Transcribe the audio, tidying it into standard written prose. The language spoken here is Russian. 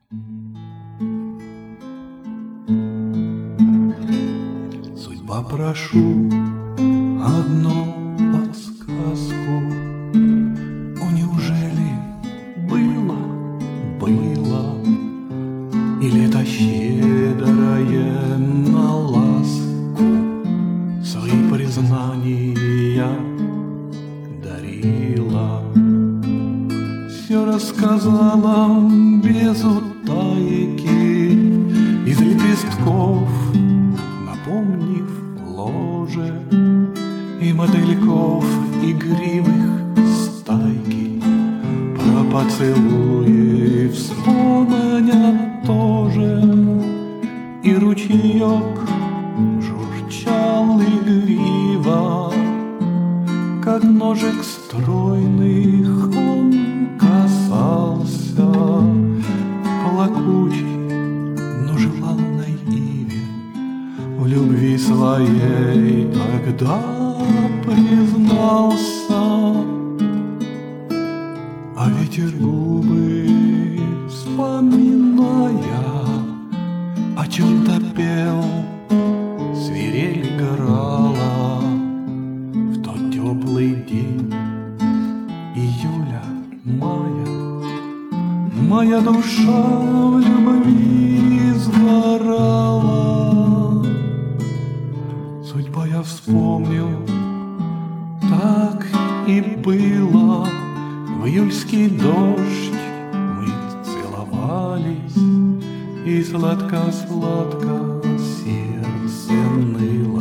Судьба, прошу одну подсказку. О, неужели было и лето щедрое на ласку свои признания дарила? Все рассказала без утайки, из лепестков напомнив ложе и мотыльков игривых стайки. Про поцелуи вспомня тоже, и ручеек журчал игриво, как ножек стройных он касался плакучей, но желанной иве. В любви своей тогда признался, а ветер губы вспоминая о чем-то пел, свирель играла в тот теплый день июля, мая. Моя душа в любви сгорала. Судьба, я вспомнил, так и было. В июльский дождь мы целовались, и сладко-сладко сердце ныло.